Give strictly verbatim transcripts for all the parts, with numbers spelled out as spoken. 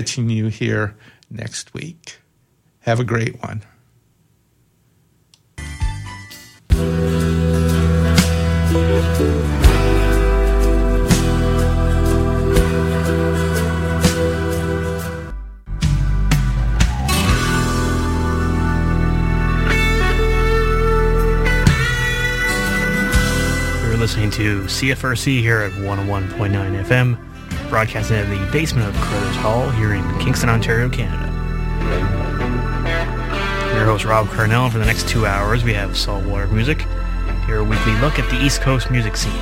catching you here next week. Have a great one. Listening to C F R C here at one oh one point nine F M, broadcasting in the basement of Carter's Hall here in Kingston, Ontario, Canada. Your host, Rob Carnell. For the next two hours, we have Saltwater Music, your weekly look at the East Coast music scene.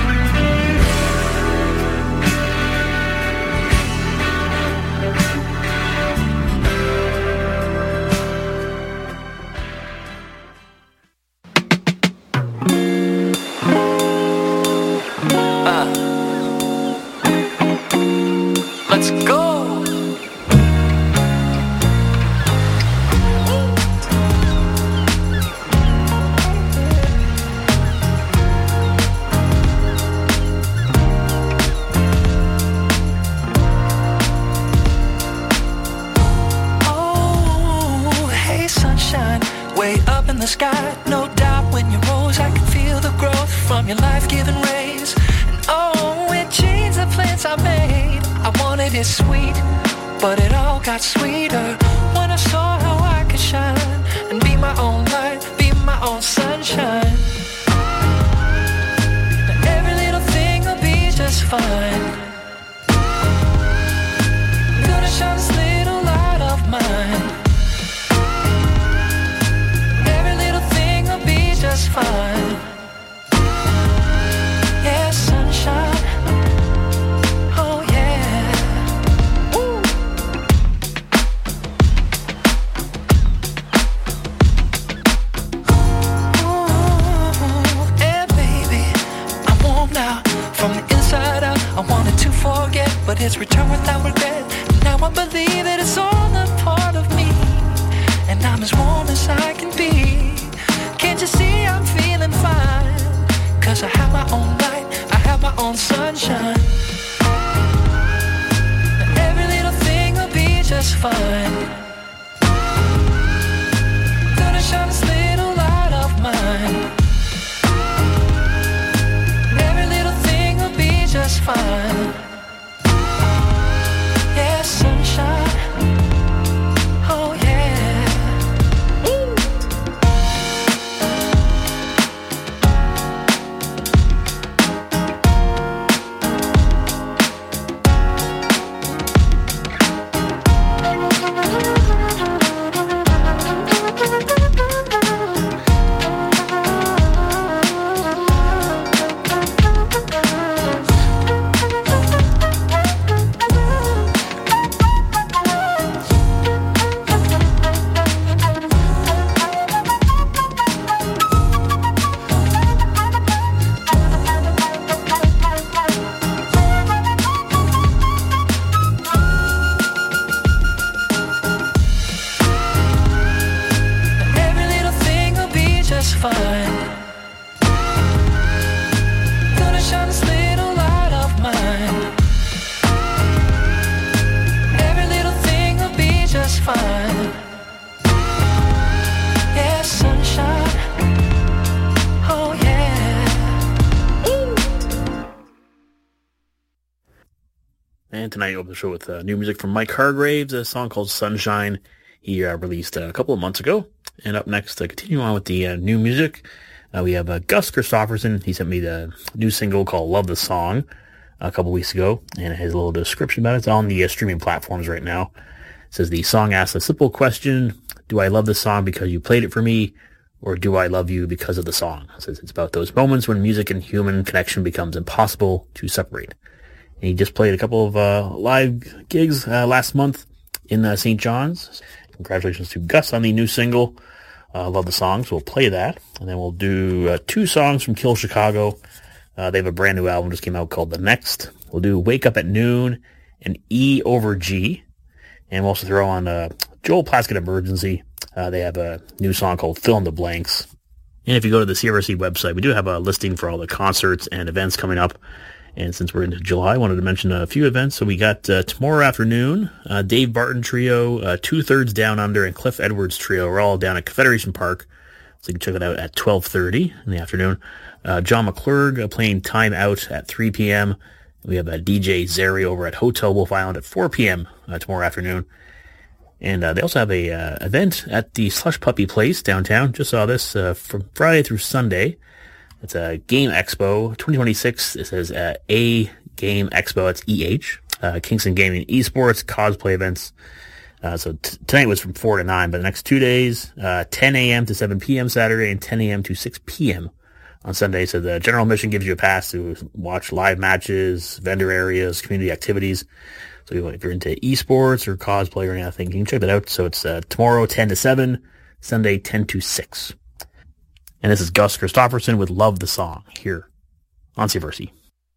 And tonight, open the show with uh, new music from Mike Hargraves, a song called Sunshine. He uh, released uh, a couple of months ago. And up next, to uh, continue on with the uh, new music, uh, we have uh, Gus Christopherson. He sent me the new single called Love the Song a couple weeks ago, and it has a little description about it. It's on the uh, streaming platforms right now. It says, the song asks a simple question: do I love the song because you played it for me, or do I love you because of the song? It says it's about those moments when music and human connection becomes impossible to separate. And he just played a couple of uh, live gigs uh, last month in uh, Saint John's. Congratulations to Gus on the new single. Uh, love the song, so we'll play that. And then we'll do uh, two songs from Kill Chicago. Uh, they have a brand new album just came out called The Next. We'll do Wake Up at Noon and E over G. And we'll also throw on uh, Joel Plaskett Emergency. Uh, they have a new song called Fill in the Blanks. And if you go to the C R C website, we do have a listing for all the concerts and events coming up. And since we're into July, I wanted to mention a few events. So we got uh, tomorrow afternoon, uh, Dave Barton Trio, uh, Two Thirds Down Under, and Cliff Edwards Trio. We're all down at Confederation Park. So you can check it out at twelve thirty in the afternoon. Uh, John McClurg uh, playing Time Out at three p.m. We have uh, D J Zeri over at Hotel Wolf Island at four p.m. Uh, tomorrow afternoon. And uh, they also have a uh, event at the Slush Puppy Place downtown. Just saw this uh, from Friday through Sunday. It's a Game Expo twenty twenty-six. It says uh, A Game Expo. It's E H. Uh, Kingston Gaming Esports, cosplay events. Uh, so t- tonight was from four to nine, but the next two days, uh, ten a.m. to seven p.m. Saturday and ten a.m. to six p.m. on Sunday. So the general admission gives you a pass to watch live matches, vendor areas, community activities. So if you're into esports or cosplay or anything, you can check that out. So it's uh, tomorrow ten to seven, Sunday ten to six. And this is Gus Christopherson with Love the Song here on Subversity.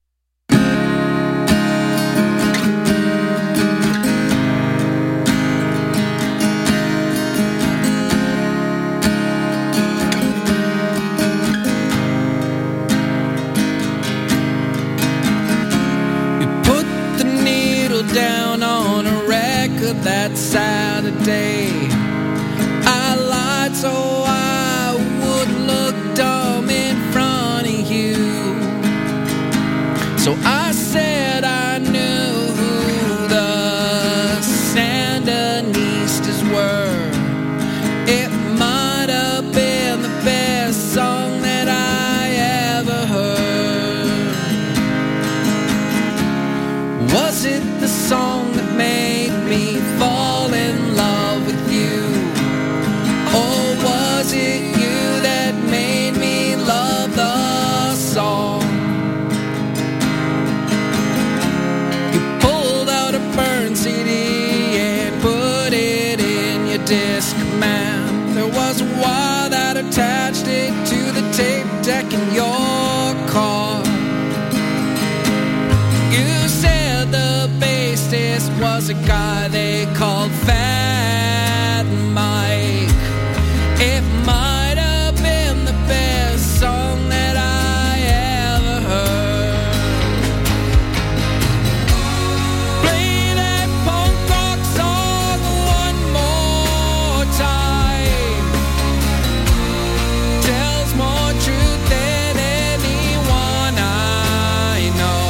Down on a record that Saturday. I lied so I wouldn't look dumb in front of you. So I said I knew who the Sandinistas were. It might have been the best song that I ever heard. Was it the song that made me fall in love with you? Or was it you that made me love the song? You pulled out a burned C D and put it in your disc man. There was a wire that attached it to the tape deck in your car. You said the bassist was a guy they called Fat Mike. It might have been the best song that I ever heard. Play that punk rock song one more time. Tells more truth than anyone I know.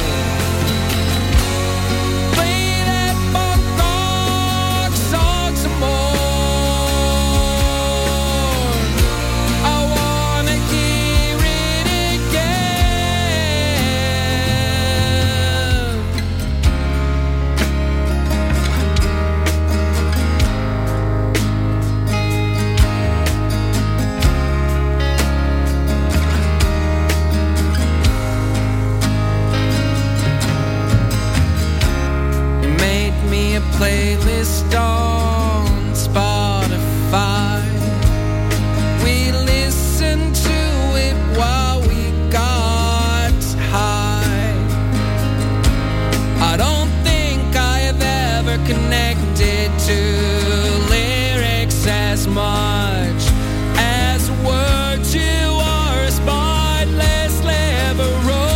Playlist on Spotify. We listened to it while we got high. I don't think I have ever connected to lyrics as much as word to our spineless liberal.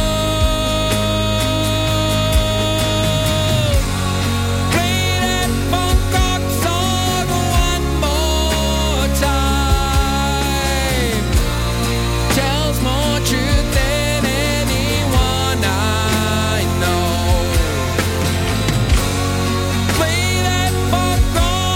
Rock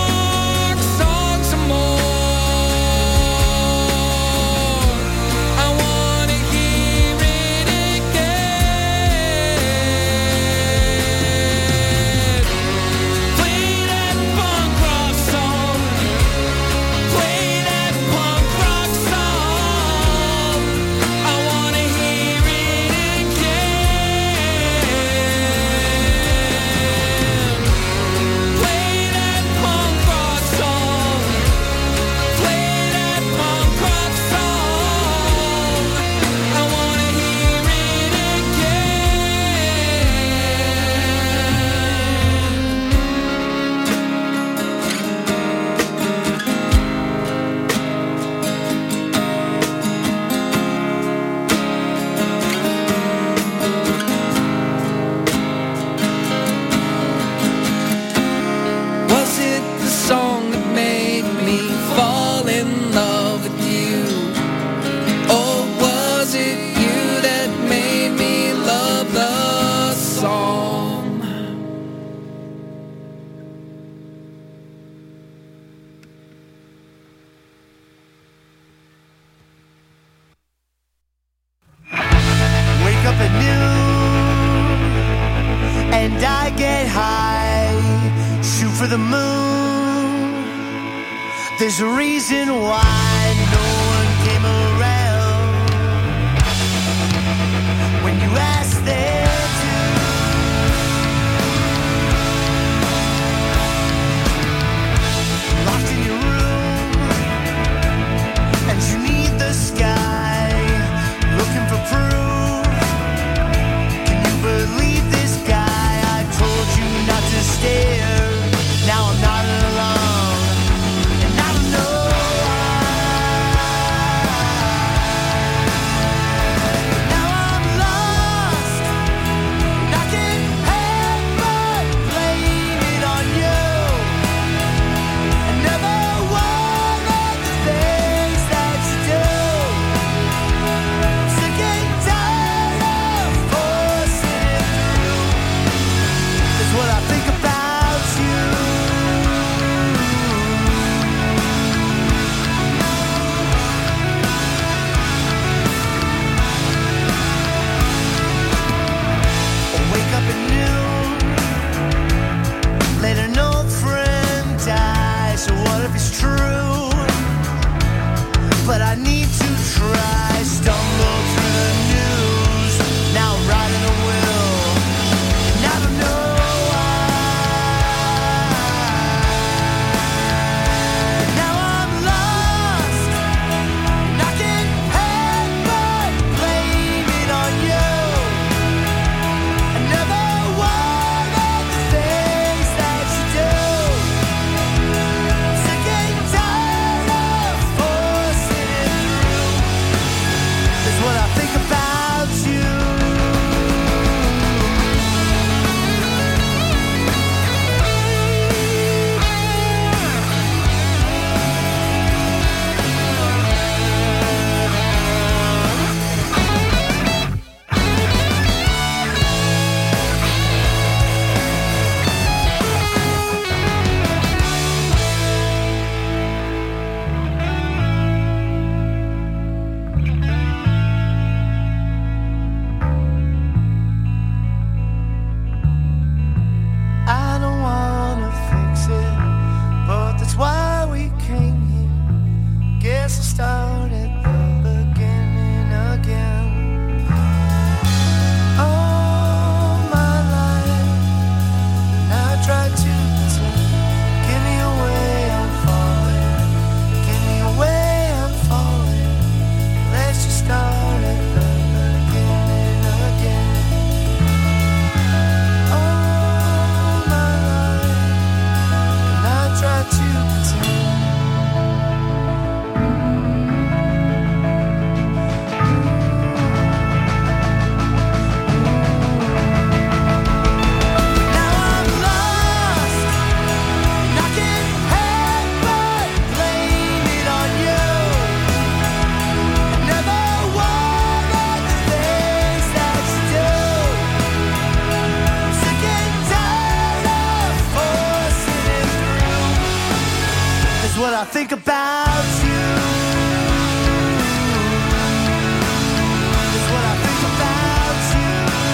for the moon. There's a reason why no one came around when you asked them to. Locked in your room, and you need the sky, looking for proof. Can you believe this guy? I told you not to stare. Now I'm not alone, and I don't know why. Now I'm lost, and I can't help but blame it on you. I never wanted the things that you do. Sick and tired of forcing it through. That's what I think about you. Wake up at noon, later an old friend dies. So what if it's true? But I need to try. Stumble through the news, now I'm riding a wheel, and I don't know why. Now I'm lost, and I can't help but blame it on you. I never wanted the things that you do. Sick and tired of forcing it through. That's what I think about you. I don't wanna fix it, but that's why we came here. Guess I'll start at the beginning again. All my life, I tried to pretend. Give me away, I'm falling. Give me away, I'm falling. Let's just start at the beginning again. All my life, and I tried to pretend. Now I'm lost, and I can't help but blame it on you. I never wanted the things that you do. Sick and tired of forcing it through. That's what I think about you. That's what I think about you.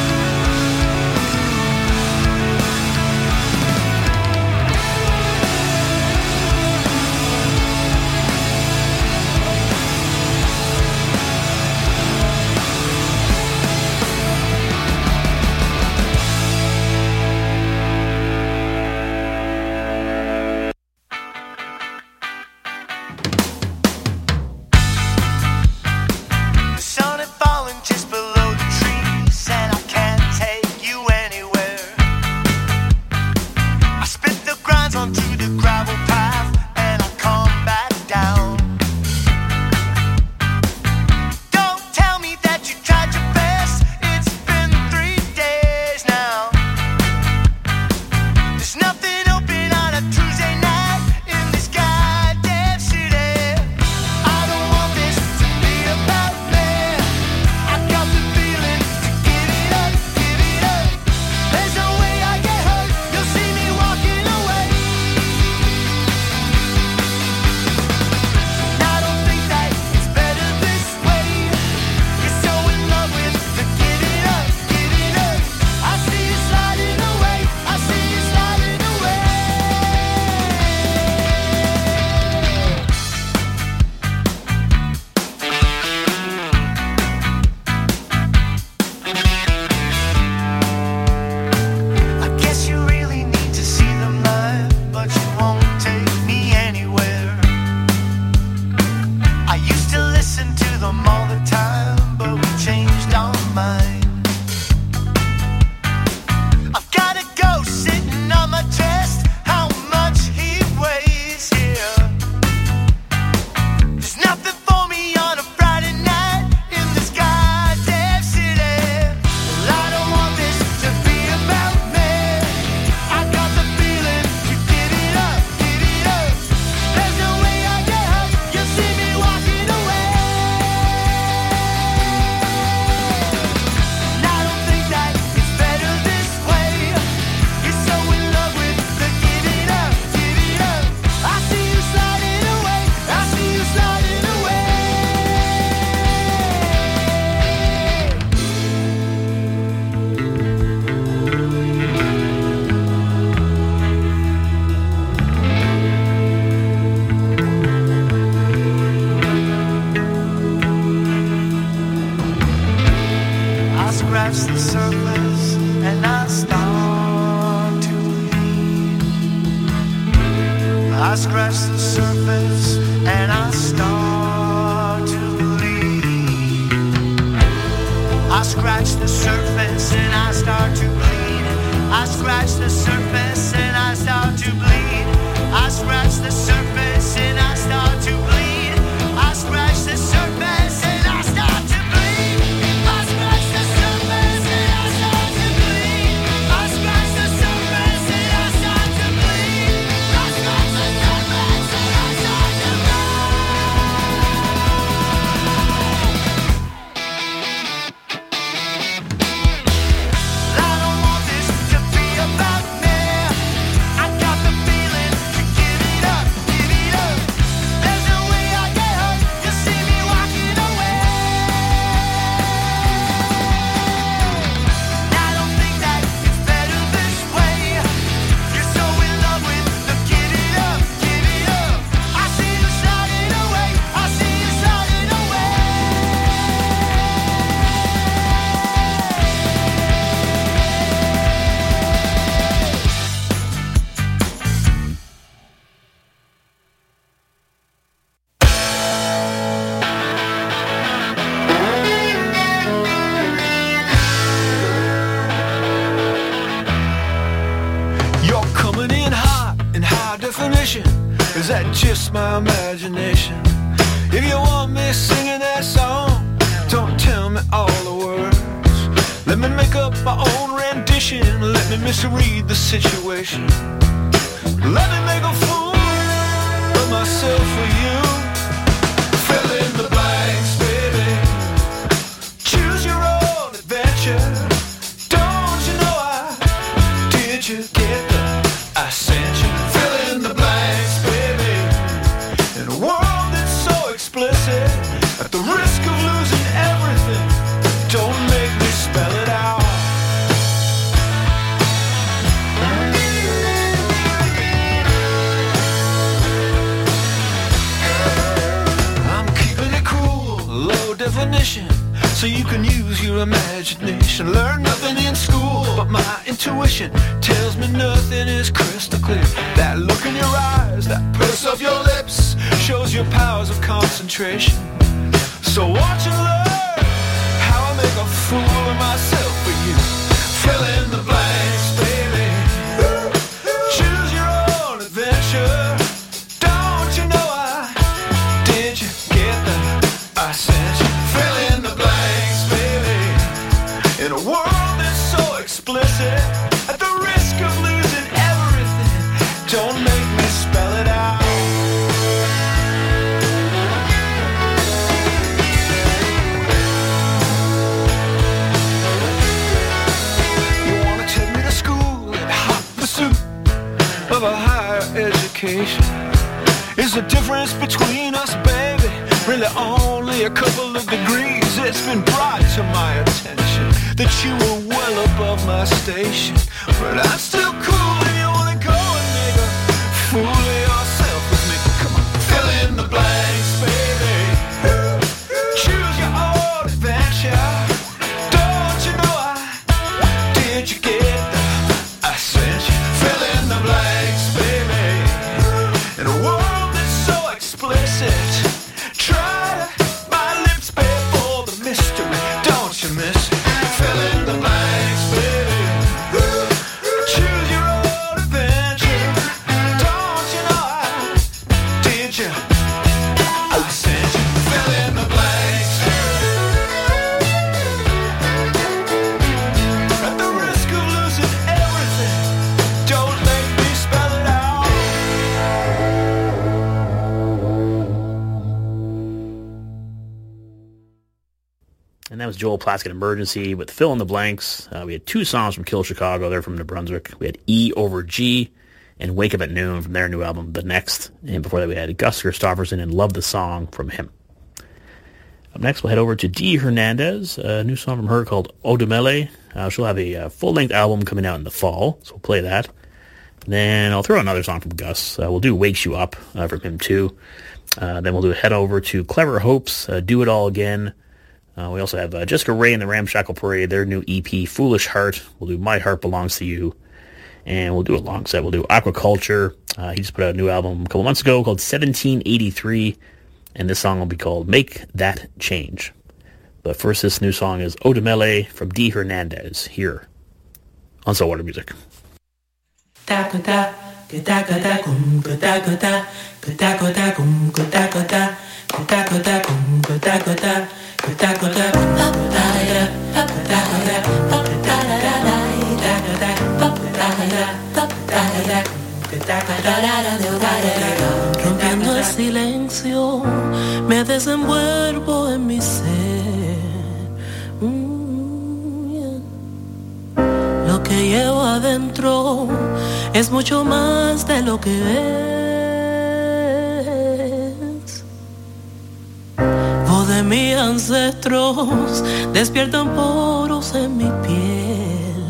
The sun had fallen just below the trees, and I can't take you anywhere. I spit the grinds onto the gravel path, and I come back down. Don't tell me that you tried your best. It's been three days now. There's nothing open on a Tuesday night in this goddamn city. I don't want this to be about me. I got the feeling to give it up, give it up. There's no way I get hurt. You'll see me walking away. I scratch the surface and I start to bleed. I scratch the surface and I start to bleed. I scratch the surface and I start to bleed. I scratch the surface and I start to bleed. I scratch the surface and I start to bleed. I scratch the surface and I start to bleed. I scratch the surface and I start to bleed. I scratch the surface and I start to bleed. I don't want this to be about me. I got the feeling to give it up, give it up. There's no way I get hurt. You see me walking away. I don't think that it's better this way. You're so in love with the give it up, give it up. I see you sliding away. I see you sliding away. You're coming in hot in high definition. Is that just my imagination? If you want me singing that song, don't tell me all the words. Let me make up my own rendition. Let me misread the situation. Let me make a fool of myself for you. Fill in the blanks, baby. Choose your own adventure. Don't you know I did you get the I sent you? Fill in the blanks, baby. In a world that's so explicit, at the risk of losing everything, don't make me spell it out. I'm keeping it cool, low definition, so you can use your imagination. Learn nothing in school, but my intuition tells me nothing is crystal clear. That look in your eyes, that purse of your lips, shows your powers of concentration. So watch and learn how I make a fool of myself for you. Fill in the blanks, baby. Choose your own adventure. Don't you know I did you get the I sent you? Fill in the blanks, baby. In a world that's so explicit, at the risk of losing everything, don't make me spell it out. You wanna take me to school in hot pursuit of a higher education? Is the difference between us, baby, really only a couple of degrees? It's been brought to my attention that you were well above my station, but I'm still cool if you wanna go and make a fool of yourself with me. Come on, fill in the blanks, baby. Choose your own adventure. Don't you know I did you get the I sent you? Fill in the blanks, baby. In a world that's so explicit, try to my lips before the mystery. Don't you miss it? Fill in the blanks, baby. Choose your own adventure. Don't you know I did you? I sent you. Fill in the blanks. At the risk of losing everything, don't make me spell it out. And that was Joel Plaskett Emergency with Fill in the Blanks. Uh, we had two songs from Kill Chicago. They're from New Brunswick. We had E over G and Wake Up at Noon from their new album, The Next. And before that, we had Gus Christopherson and Love the Song from him. Up next, we'll head over to Dee Hernandez, a new song from her called Odumele. Uh, she'll have a uh, full-length album coming out in the fall, so we'll play that. Then I'll throw another song from Gus. Uh, we'll do Wakes You Up uh, from him, too. Uh, then we'll do head over to Clever Hopes, uh, Do It All Again. Uh, we also have uh, Jessica Rae and the Ramshackle Parade, their new E P, Foolish Heart. We'll do My Heart Belongs to You. And we'll do a long set. We'll do Aquaculture. Uh, he just put out a new album a couple months ago called seventeen eighty-three. And this song will be called Make That Change. But first, this new song is Odemele from D. Hernandez here on Saltwater Music. Rompiendo el silencio, me desenvuelvo en mi ser. Mm, yeah. Lo que llevo adentro es mucho más de lo que ves. Voz de mis ancestros despiertan poros en mi piel.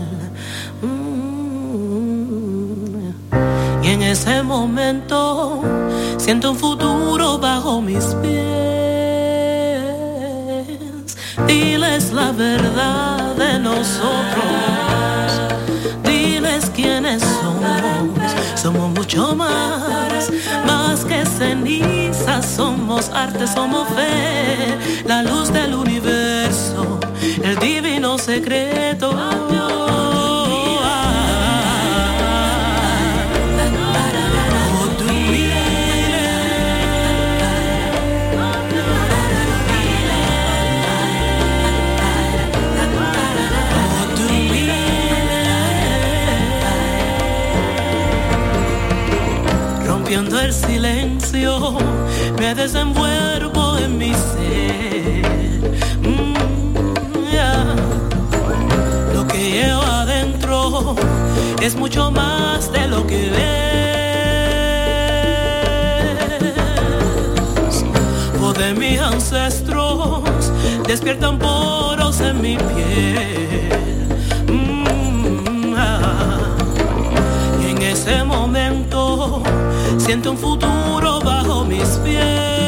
Mm. Y en ese momento siento un futuro bajo mis pies. Diles la verdad de nosotros. Diles quiénes somos. Somos mucho más, más que cenizas. Somos arte, somos fe, la luz del universo, el divino secreto. Rompiendo el silencio, me desenvuelvo en mi ser. Mm, yeah. Lo que llevo adentro es mucho más de lo que ves. Voz de mis ancestros despiertan poros en mi piel. Mm, ah. Y en ese momento siento un futuro bajo mis pies.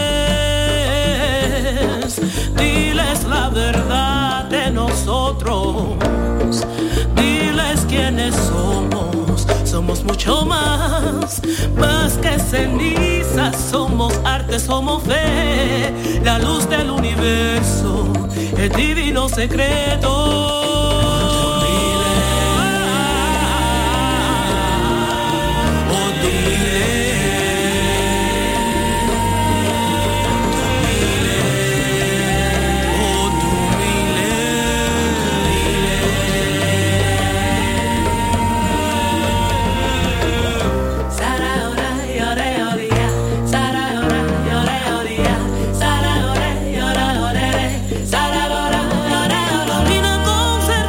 Diles la verdad de nosotros. Diles quiénes somos. Somos mucho más, más que cenizas. Somos arte, somos fe, la luz del universo, el divino secreto. Camina con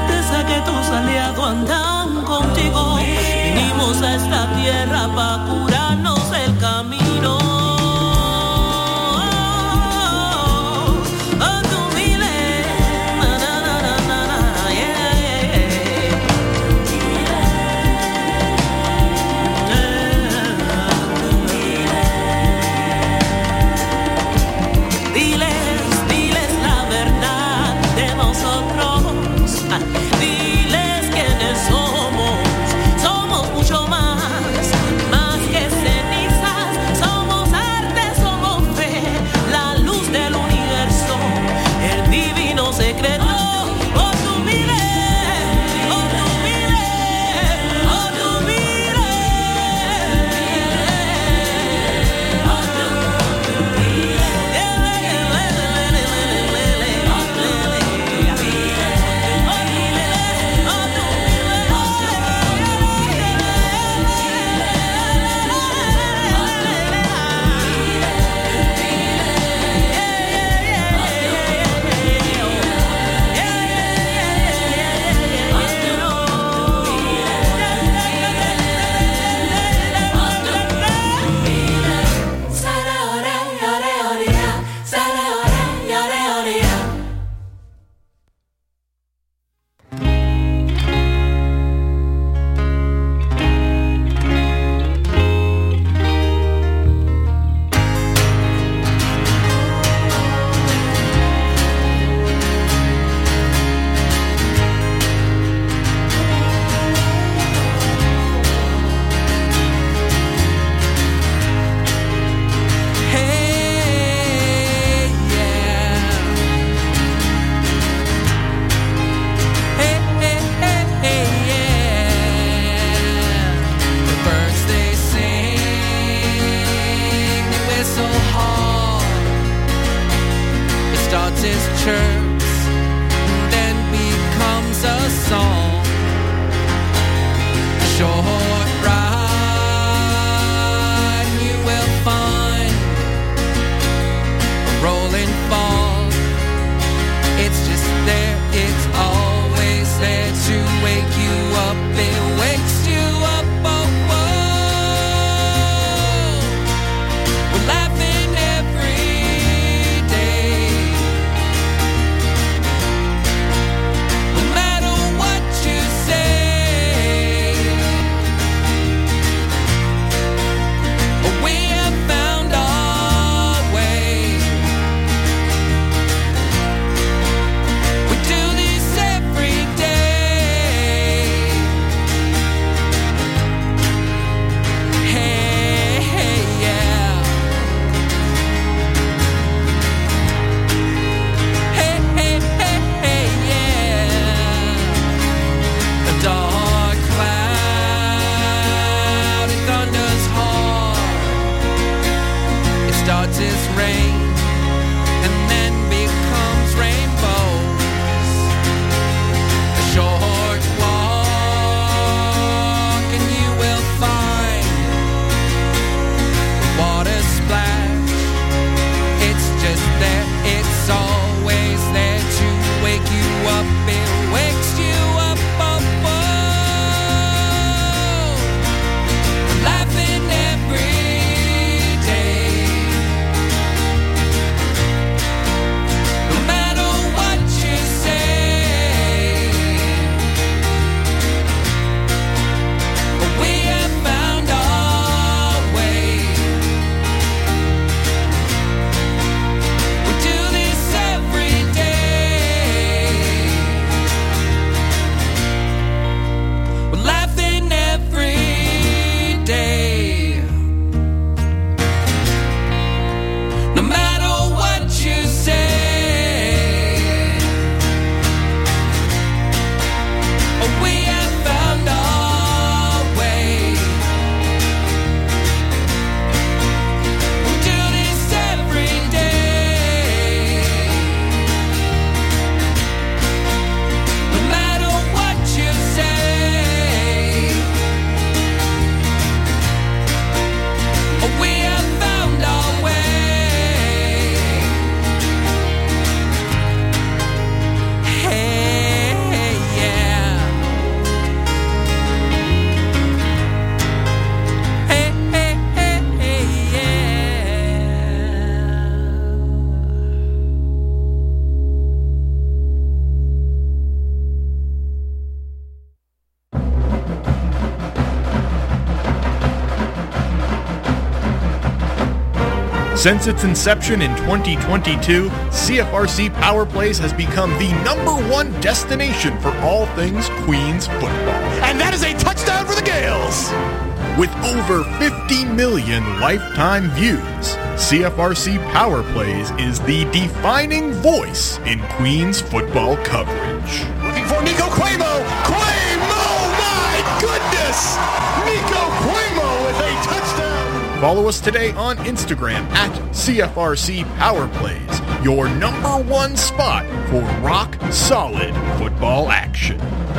Since its inception in twenty twenty-two, C F R C Power Plays has become the number one destination for all things Queens football. And that is a touchdown for the Gales! With over fifty million lifetime views, C F R C Power Plays is the defining voice in Queens football coverage. Looking for Nico Cuomo! Cuomo! My goodness! Nico Cuomo with a touchdown! Follow us today on Instagram at C F R C Power Plays, your number one spot for rock solid football action.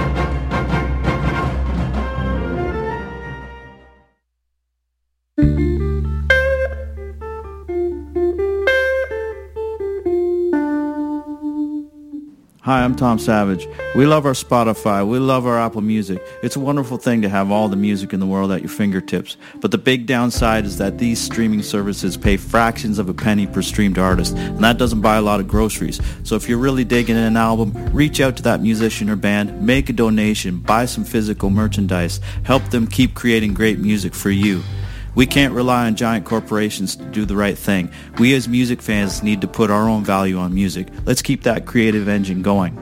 Hi, I'm Tom Savage. We love our Spotify. We love our Apple Music. It's a wonderful thing to have all the music in the world at your fingertips. But the big downside is that these streaming services pay fractions of a penny per streamed artist, and that doesn't buy a lot of groceries. So if you're really digging an album, reach out to that musician or band, make a donation, buy some physical merchandise, help them keep creating great music for you. We can't rely on giant corporations to do the right thing. We as music fans need to put our own value on music. Let's keep that creative engine going.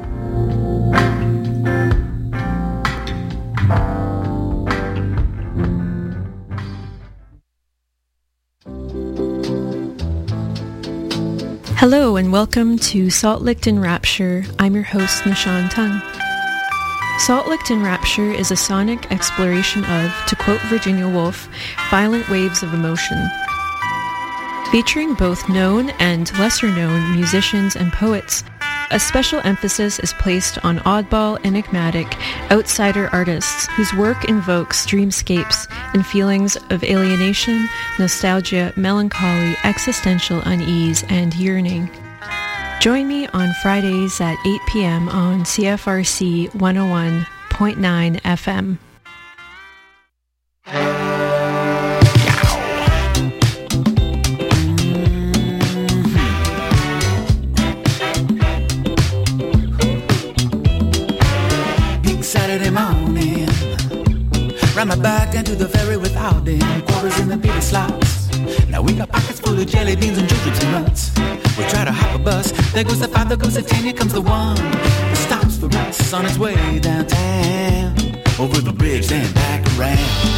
Hello and welcome to Salt Licked in Rapture. I'm your host, Nishan Tung. Salt Licked in Rapture is a sonic exploration of, to quote Virginia Woolf, violent waves of emotion. Featuring both known and lesser-known musicians and poets, a special emphasis is placed on oddball, enigmatic, outsider artists whose work invokes dreamscapes and feelings of alienation, nostalgia, melancholy, existential unease, and yearning. Join me on Fridays at eight p.m. on C F R C one oh one point nine F M. Big Saturday morning, ran my back into the ferry without them, quarters in the baby slots. Now we got pockets full of jelly beans and jujubes and nuts. We try to hop a bus, there goes the five, there goes the ten, here comes the one that stops for us on its way downtown, over the bridge then back around.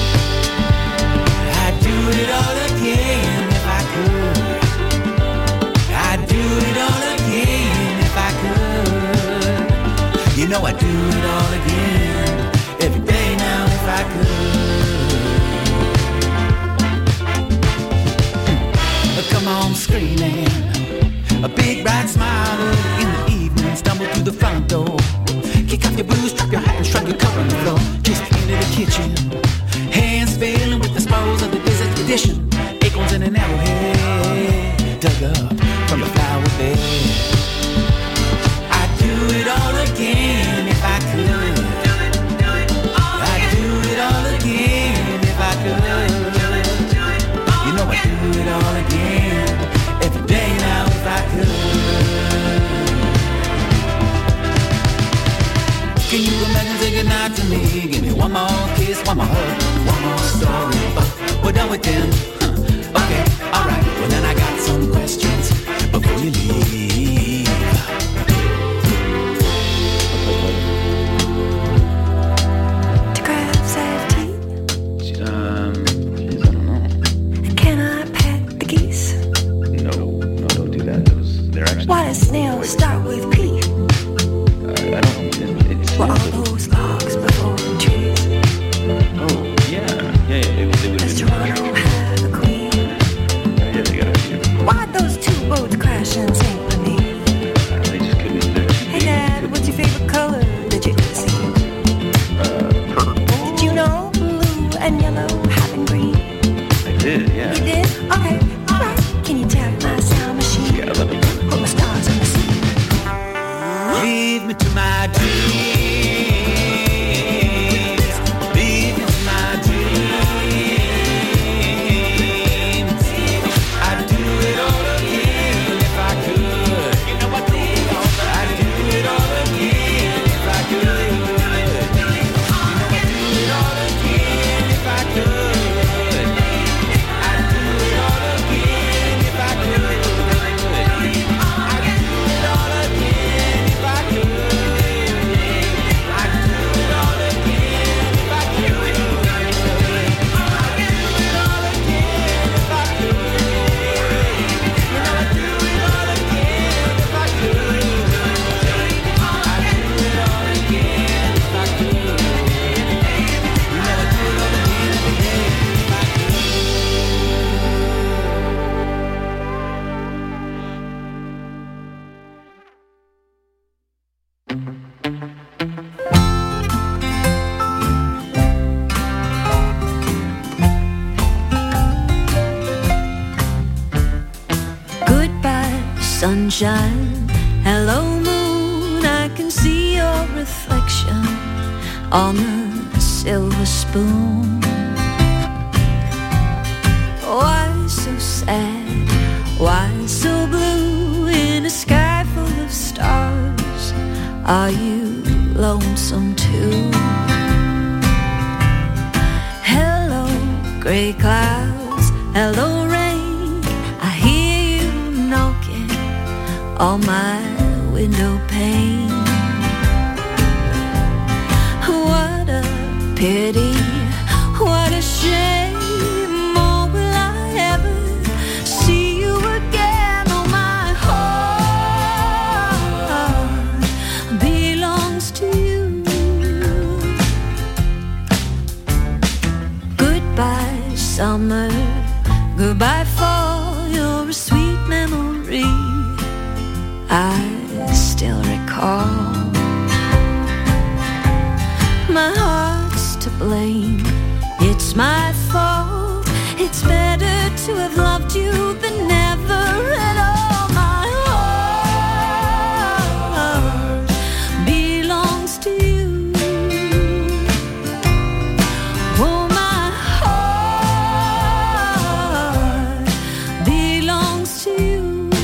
I'd do it all again if I could. I'd do it all again if I could. You know I'd do it all again, every day now if I could. Come on screaming, a big bright smile early in the evening, stumble through the front door, kick off your boots, drop your hat and shrug your coat on the floor, just into the kitchen, hands filling with the spoils of the day's expedition, acorns in an arrowhead, dug up from the flower bed. I'd do it all again if I could. I'd do it all again if I could. You know I'd do it all again, every day now if I could. Can you imagine saying goodnight to me? Give me one more kiss, one more hug, one more story, but we're done with them. Huh. Okay, alright, well then I got some questions before you leave. Do crabs have teeth? Um, I don't know. Can I pet the geese? No, no, don't do that. Those, they're actually... Why does snails start with P? Uh, I don't know. It, it's Were all those logs before the trees? Oh, yeah. Yeah, yeah. It, it would Does have Toronto have a queen? Yeah, yeah, they got a few. Why'd those two boats crash and sink beneath? Uh, they just couldn't... They're too Hey big. Dad, what's your favorite color? Did you ever see? Uh, purple. Did you know blue and yellow having green? I did, yeah. You did? Okay, alright. Can you tap my sound machine? Yeah, let me... Put my stars on the scene. Lead me to my dreams. Lead me to my dreams. I'd do it all again if I could. You know what? I'd do it all again if I could. You know I'd do it all again if I could. I'd do it all again if I could. sunshine. Hello moon, I can see your reflection on the silver spoon. Why so sad? Why so blue in a sky full of stars? Are you lonesome too? Hello gray clouds, hello rain, I hear you knocking on my window pane. What a pity, what a shame. Oh, will I ever see you again? Oh, my heart belongs to you. Goodbye, summer, goodbye fall. You're a sweet memory I still recall. My heart's to blame, it's my fault. It's better to have loved you than never at all. My heart belongs to you. Oh, my heart belongs to you.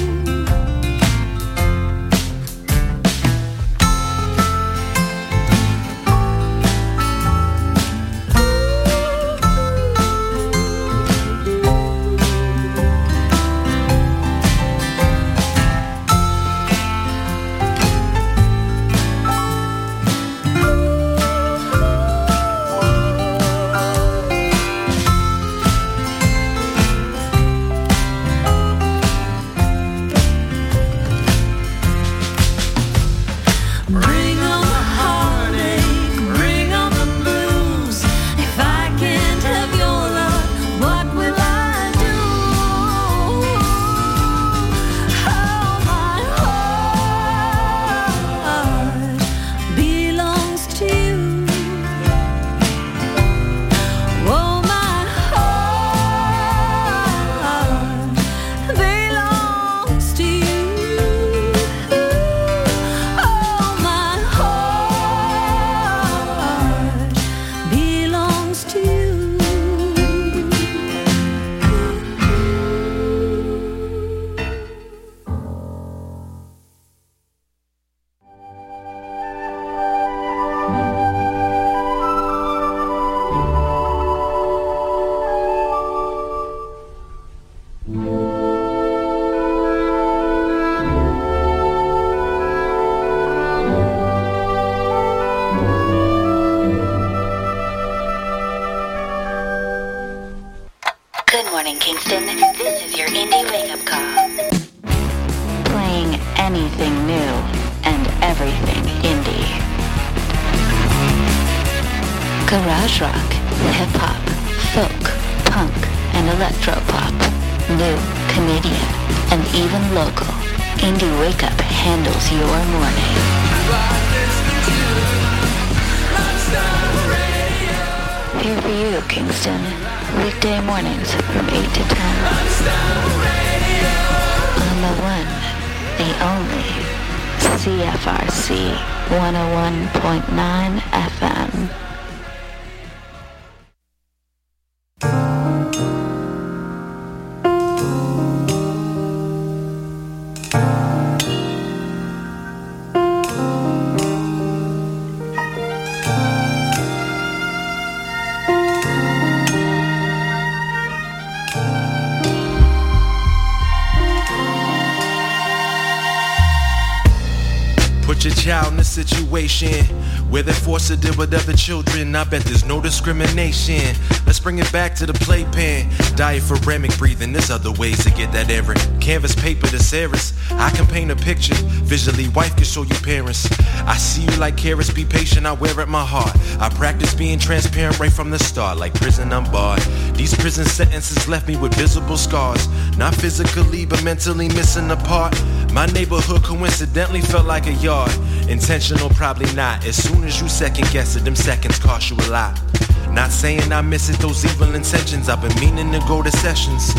Bring on the heartache, bring on the blues. If I can't have your love, what will I do? Oh, my heart belongs to you. Oh, my heart belongs to you. Oh, my heart belongs to you. Good morning, Kingston. This is your indie wake-up call. Playing anything new and everything indie. Garage rock, hip-hop, folk, punk, and electro-pop. New, Canadian, and even local. Indie Wake-Up handles your morning. Here for you, Kingston. Weekday mornings from eight to ten. On the one, the only, C F R C one oh one point nine F M. Put your child in a situation where they're forced to deal with other children. I bet there's no discrimination. Let's bring it back to the playpen. Diaphragmatic breathing, there's other ways to get that air in. Canvas paper to Sarah's. I can paint a picture. Visually, wife can show you parents. I see you like carrots, be patient, I wear at my heart. I practice being transparent right from the start, like prison unbarred. These prison sentences left me with visible scars. Not physically, but mentally missing a part. My neighborhood coincidentally felt like a yard. Intentional, probably not. As soon as you second guess it, them seconds cost you a lot. Not saying I miss it, those evil intentions. I've been meaning to go to sessions.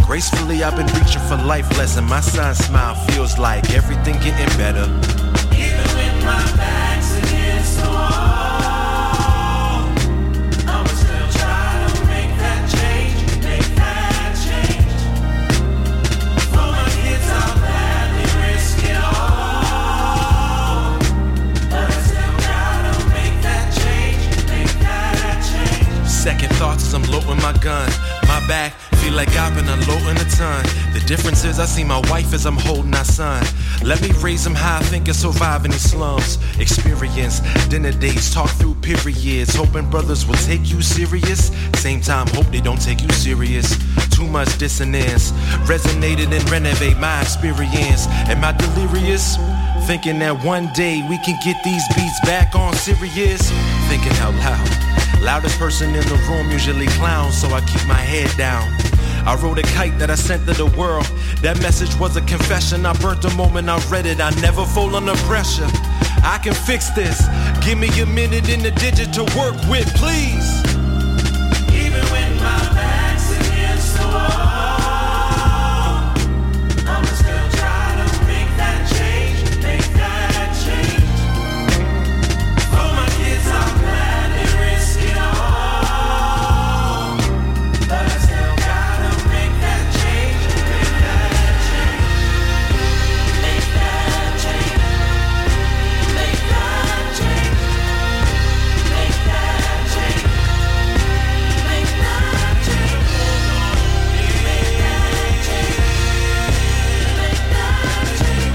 Gracefully, I've been reaching for life lesson. My son smile feels like everything getting better. Even with my back's against the wall, I'ma still try to make that change, make that change. For my kids, I'll gladly risk it all, but I still gotta make that change, make that change. Second thoughts as I'm loading my gun. My back feel like I've been unloading a ton. The difference is I see my wife as I'm holding our son. Let me raise him high, think of surviving these slums. Experience, dinner dates, talk through periods. Hoping brothers will take you serious. Same time, hope they don't take you serious. Too much dissonance, resonated and renovate my experience. Am I delirious? Thinking that one day we can get these beats back on serious. Thinking out loud. Loudest person in the room usually clowns, so I keep my head down. I wrote a kite that I sent to the world. That message was a confession. I burnt the moment I read it. I never fold under pressure. I can fix this. Give me a minute in the digit to work with, please. Even when my back's against the wall, I'ma still try to make that change, make that change. For my kids, I'll gladly risk it all, but I still gotta make that change, make that change, make that change, make that change, make that change, make that change, make that change, make that change,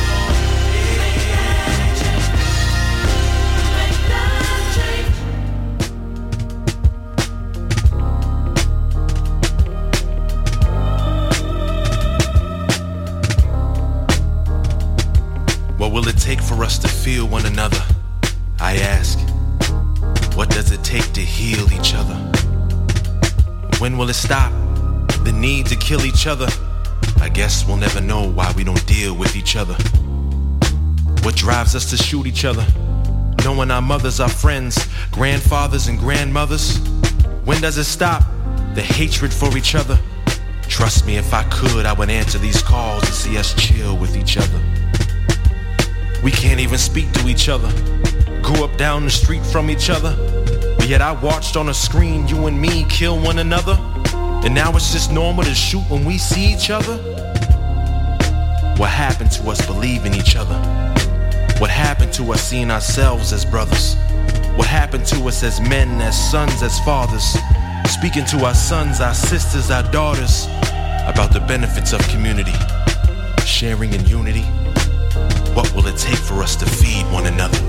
make that change. What will it take for us to feel one another? I ask. What does it take to heal each other? When will it stop? The need to kill each other? I guess we'll never know why we don't deal with each other. What drives us to shoot each other? Knowing our mothers are friends, grandfathers and grandmothers. When does it stop? The hatred for each other. Trust me, if I could, I would answer these calls and see us chill with each other. We can't even speak to each other. Grew up down the street from each other, but yet I watched on a screen you and me kill one another. And now it's just normal to shoot when we see each other. What happened to us believing each other? What happened to us seeing ourselves as brothers? What happened to us as men, as sons, as fathers? Speaking to our sons, our sisters, our daughters about the benefits of community, sharing in unity. What will it take for us to feed one another?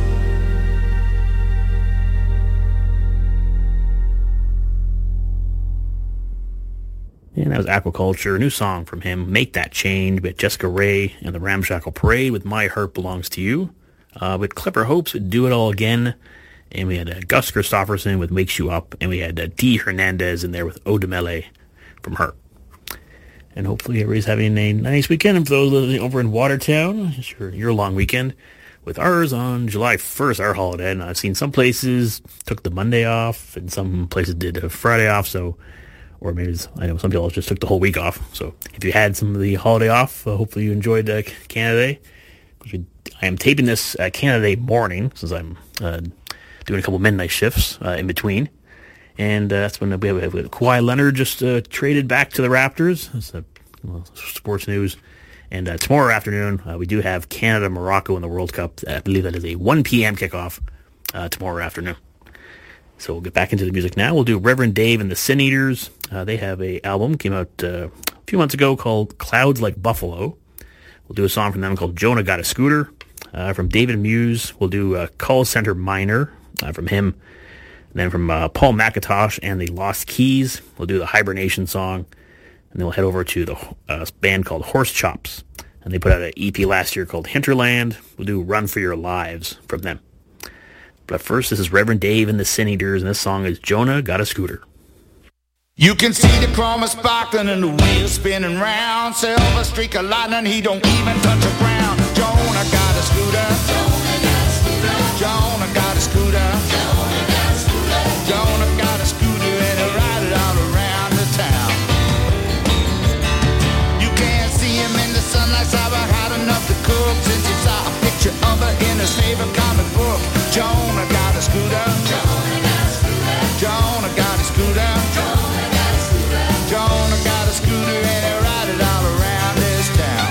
And that was Aquaculture, a new song from him, Make That Change, with Jessica Ray and the Ramshackle Parade with My Heart Belongs to You. Uh, with Clipper Hopes with Do It All Again. And we had uh, Gus Christopherson with Wakes You Up. And we had uh, Dee Hernandez in there with Odemele from her. And hopefully everybody's having a nice weekend. And for those living over in Watertown, it's your, your long weekend. With ours on July first, our holiday. And I've seen some places took the Monday off, and some places did a Friday off. So, or maybe it's, I know some people just took the whole week off. So if you had some of the holiday off, uh, hopefully you enjoyed uh, Canada Day. I am taping this uh, Canada Day morning, since I'm uh, doing a couple midnight shifts uh, in between. And uh, that's when we have, we have Kawhi Leonard just uh, traded back to the Raptors. That's uh, well, sports news. And uh, tomorrow afternoon, uh, we do have Canada-Morocco in the World Cup. I believe that is a one p.m. kickoff uh, tomorrow afternoon. So we'll get back into the music now. We'll do Reverend Dave and the Sin Eaters. Uh, they have a album, came out uh, a few months ago, called Clouds Like Buffalo. We'll do a song from them called Jonah Got a Scooter. Uh, from David Muse, we'll do uh, Call Center Minor uh, from him. And then from uh, Paul McIntosh and the Lost Keys, we'll do the Hibernation song. And then we'll head over to the uh, band called Horse Chops. And they put out an E P last year called Hinterland. We'll do Run for Your Lives from them. But first, this is Reverend Dave and the Sin Eaters, and this song is Jonah Got a Scooter. You can see the chroma sparkling and the wheels spinning round. Silver streak of lightning, he don't even touch the ground. Jonah got a scooter. Jonah got a scooter. Jonah got a scooter. Jonah got a scooter. Jonah got a scooter and he ride it all around the town. favorite comic book. Jonah got a scooter. Jonah got a scooter. Jonah got a scooter. Jonah got a scooter. Jonah got a scooter and he ride it all around this town.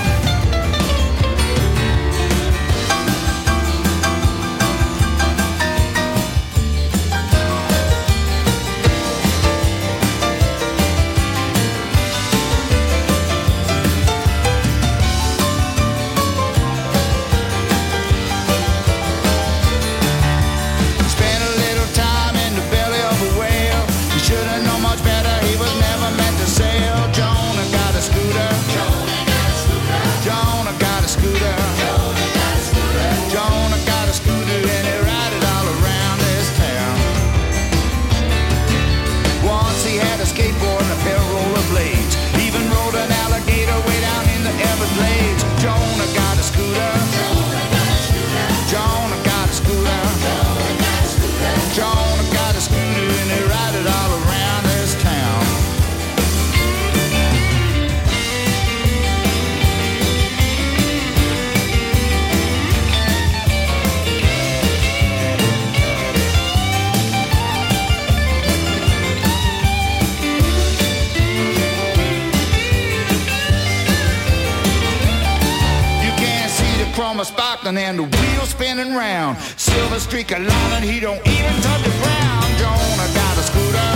And the wheels spinning round. Silver streak of lining, he don't even touch the ground. Jonah got a scooter.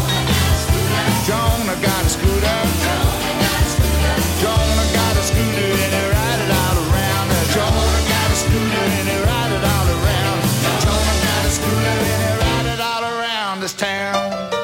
Jonah got a scooter. Jonah got a scooter and he ride it all around. Jonah got a scooter and he ride it all around. Jonah got a scooter and he ride it all around this town.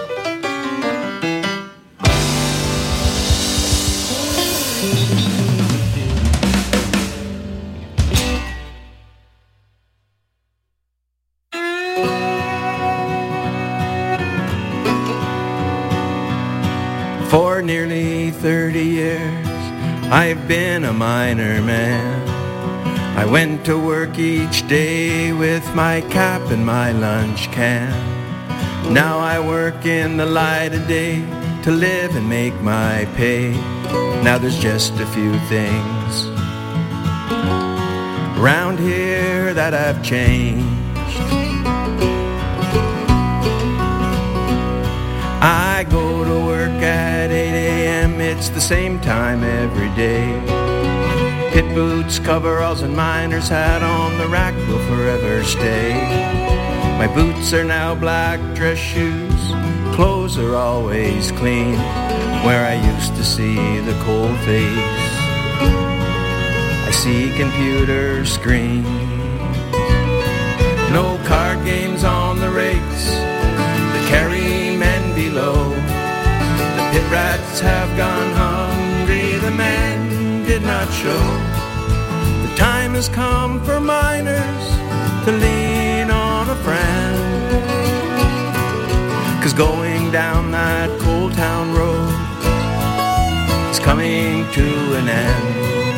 For nearly thirty years, I've been a miner man. I went to work each day with my cap and my lunch can. Now I work in the light of day to live and make my pay. Now there's just a few things around here that I've changed. I go to work at eight a.m. It's the same time every day. Pit boots, coveralls, and miner's hat on the rack will forever stay. My boots are now black dress shoes. Clothes are always clean. Where I used to see the cold face, I see computer screens. No card games on the rakes that carry men below. The pit rats have gone hungry, the men did not show. The time has come for miners to lean on a friend, 'cause going down that coal town road is coming to an end.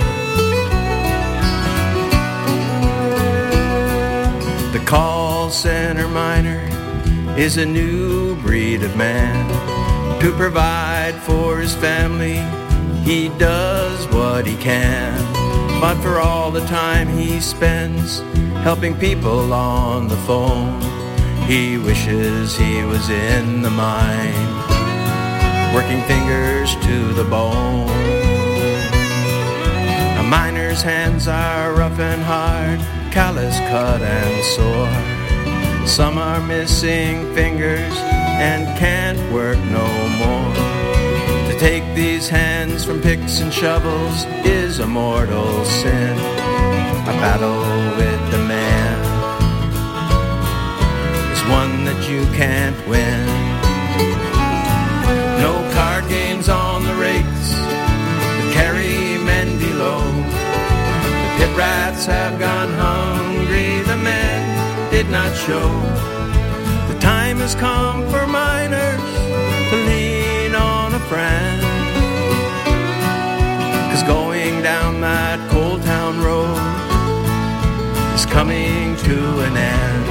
The call center miner is a new breed of man. To provide for his family, he does what he can. But for all the time he spends helping people on the phone, he wishes he was in the mine, working fingers to the bone. A miner's hands are rough and hard, callous, cut and sore. Some are missing fingers and can't work no more. To take these hands from picks and shovels is a mortal sin. A battle with the man is one that you can't win. No card games on the rakes that carry men below. The pit rats have gone hungry, the men did not show. The time has come for miners to lean on a friend, 'cause going down that coal town road is coming to an end.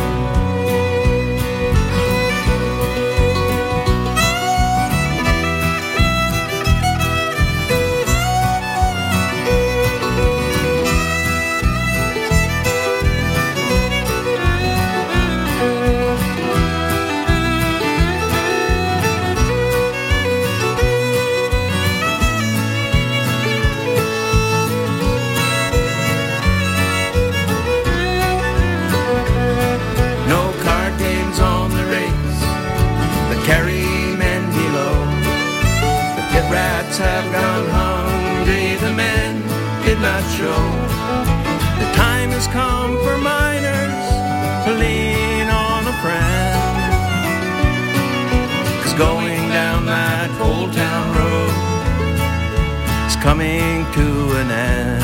gone hungry, the men did not show. The time has come for miners to lean on a friend, 'cause going down that Old Town Road is coming to an end.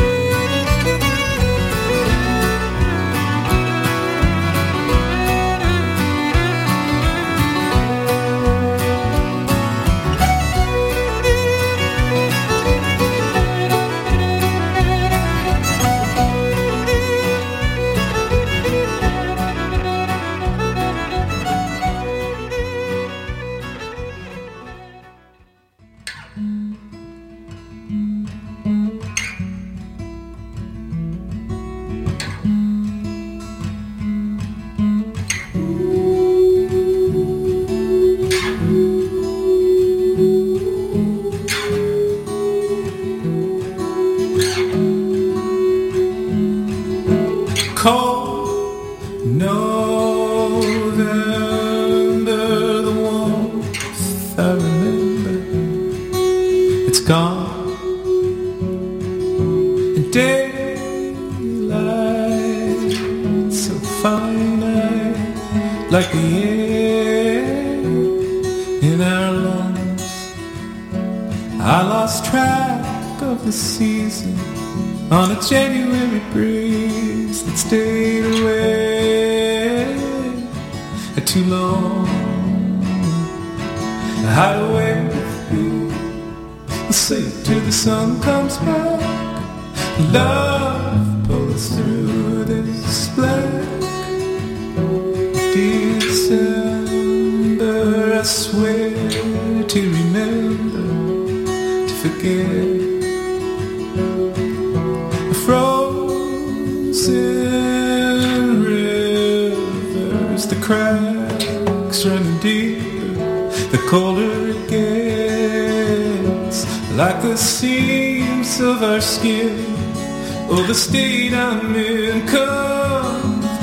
Like the air in our lungs, I lost track of the season on a January breeze that stayed away too long. Hide away with me, sleep till the sun comes back. Love pulls through this black December, I swear to remember, to forget. The frozen rivers, the cracks running deeper, the colder it gets, like the seams of our skin, or the state I'm in. Come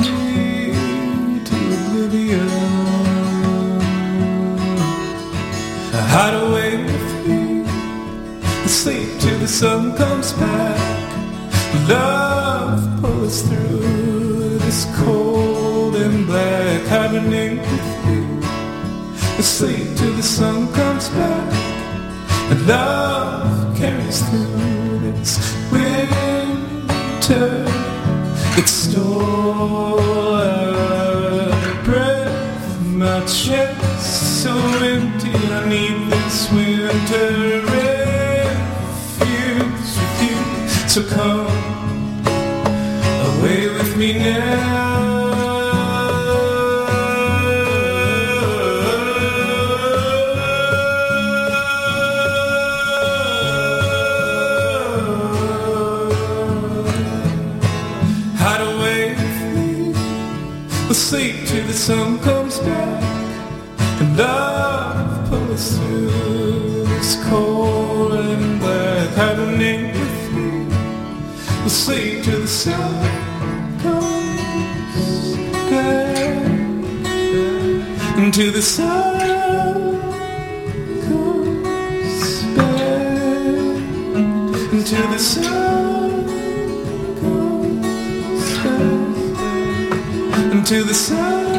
hide away with me, sleep till the sun comes back. Love pulls through this cold and black. Hibernate with me, sleep till the sun comes back. And love carries through this winter. It stole our breath, my chest so empty. I need this winter refuge with you. So come away with me now. Hide away with me, sleep till the sun comes back. And love pulls through this cold and black. Hibernate with me, we'll sleep till the sun comes back. Until the sun comes back. Until the sun comes back. Until the sun